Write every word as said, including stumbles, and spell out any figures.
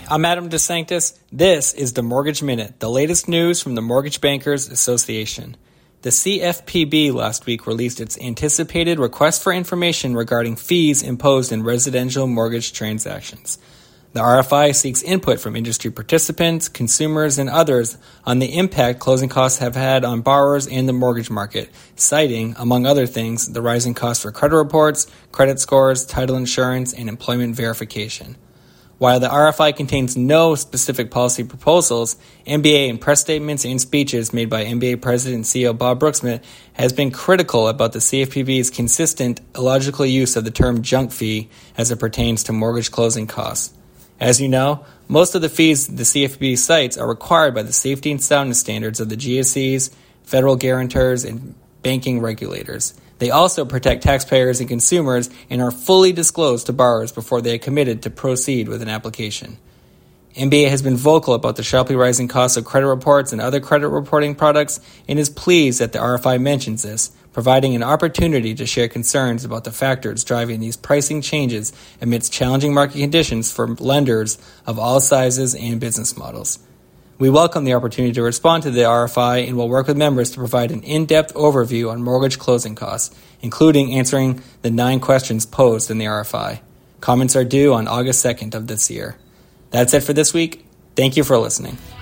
I'm Adam DeSanctis. This is the Mortgage Minute, the latest news from the Mortgage Bankers Association. The C F P B last week released its anticipated request for information regarding fees imposed in residential mortgage transactions. The R F I seeks input from industry participants, consumers, and others on the impact closing costs have had on borrowers and the mortgage market, citing, among other things, the rising costs for credit reports, credit scores, title insurance, and employment verification. While the R F I contains no specific policy proposals, M B A in press statements and speeches made by M B A President and C E O Bob Brooksmith has been critical about the C F P B's consistent, illogical use of the term junk fee as it pertains to mortgage closing costs. As you know, most of the fees the C F P B cites are required by the safety and soundness standards of the G S Es, federal guarantors, and banking regulators. They also protect taxpayers and consumers and are fully disclosed to borrowers before they are committed to proceed with an application. M B A has been vocal about the sharply rising costs of credit reports and other credit reporting products and is pleased that the R F I mentions this, providing an opportunity to share concerns about the factors driving these pricing changes amidst challenging market conditions for lenders of all sizes and business models. We welcome the opportunity to respond to the R F I and will work with members to provide an in-depth overview on mortgage closing costs, including answering the nine questions posed in the R F I. Comments are due on August second of this year. That's it for this week. Thank you for listening.